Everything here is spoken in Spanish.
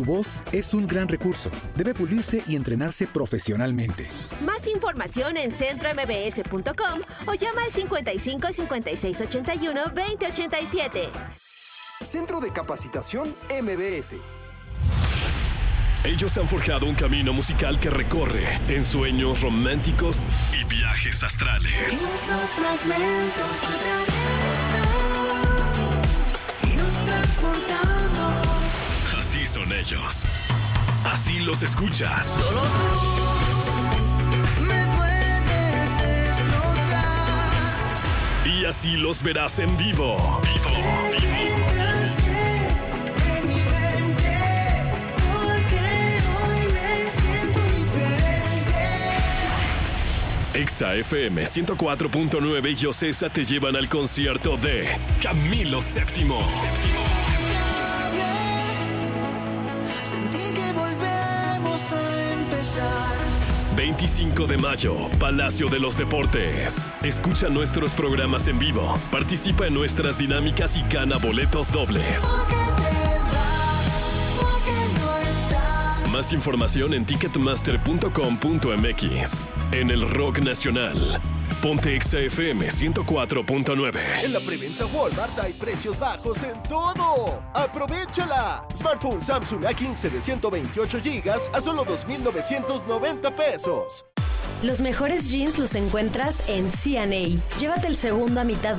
tu voz es un gran recurso. Debe pulirse y entrenarse profesionalmente. Más información en centrombs.com o llama al 55 56 81 20 87. Centro de Capacitación MBS. Ellos han forjado un camino musical que recorre en sueños románticos y viajes astrales. Nuestros fragmentos y nos transportamos. Así son ellos. Así los escuchas. Solo tú me puedes destrozar. Y así los verás en vivo. Exa FM 104.9 y Ocesa te llevan al concierto de Camilo VII. Sentí que volvemos a empezar. 25 de mayo, Palacio de los Deportes. Escucha nuestros programas en vivo, participa en nuestras dinámicas y gana boletos dobles. Más información en ticketmaster.com.mx. En el Rock Nacional, ponte Exa FM 104.9. En la preventa Walmart hay precios bajos en todo. ¡Aprovechala! Smartphone Samsung A15 de 128 GB a solo 2,990 pesos. Los mejores jeans los encuentras en C&A. Llévate el segundo a mitad